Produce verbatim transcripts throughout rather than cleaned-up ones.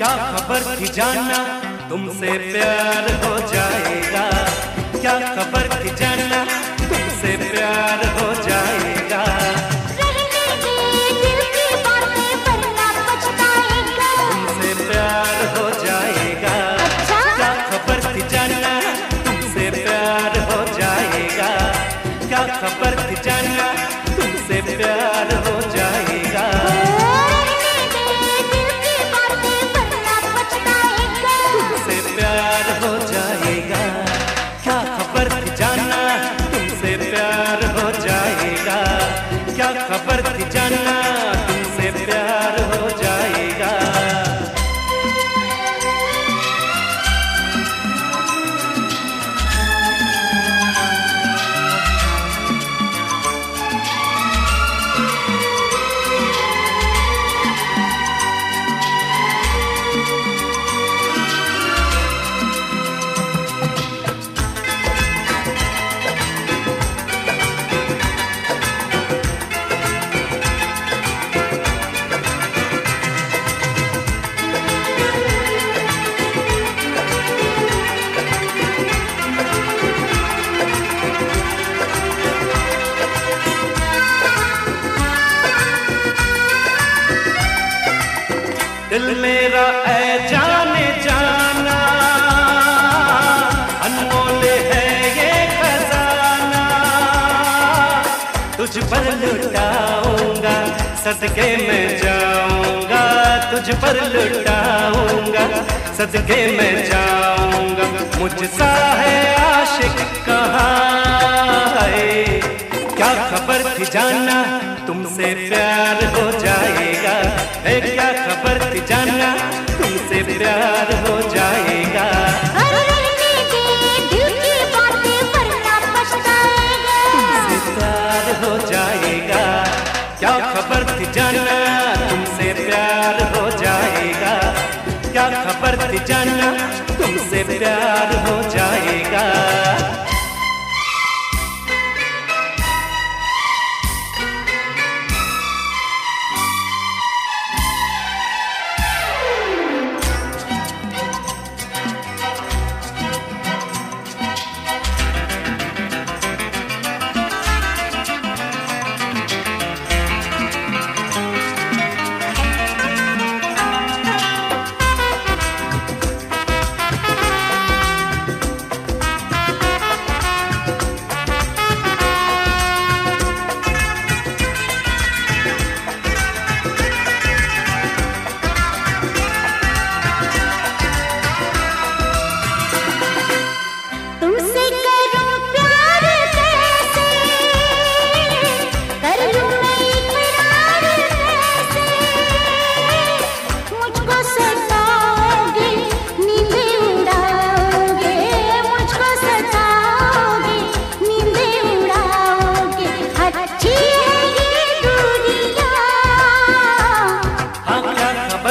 क्या खबर थी जाना तुमसे प्यार हो जाएगा। क्या खबर थी जाना तुमसे प्यार हो जाएगा। रहने दे दिल की बातें वरना पछताएगा। तुमसे प्यार हो जाएगा। अच्छा? क्या खबर थी जाना तुमसे प्यार हो जाएगा। क्या खबर थी जाना तुमसे प्यार हो जाएगा। तुमसे प्यार हो जाएगा। क्या खबर थी जाना तुमसे प्यार हो जाएगा। क्या खबर थी जाना तुमसे प्यार हो जाएगा। दिल मेरा ऐ जाने जाना अनमोल है ये खजाना। तुझ पर लुटाऊंगा सदके में जाऊंगा। तुझ पर लुटाऊंगा सदके में जाऊंगा। मुझसा है आशिक कहाँ है। क्या खबर थी जाना तुमसे प्यार हो जाएगा। है क्या खबर थी जाना तुमसे प्यार हो जाएगा। रहने दे दिल की बातें वरना पछताएगा। तुमसे प्यार हो जाएगा। क्या खबर थी जाना तुमसे प्यार हो जाएगा। क्या खबर थी जाना तुमसे प्यार हो जाएगा।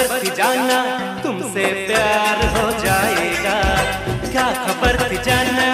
तुमसे प्यार हो जाएगा। क्या खबर थी जाना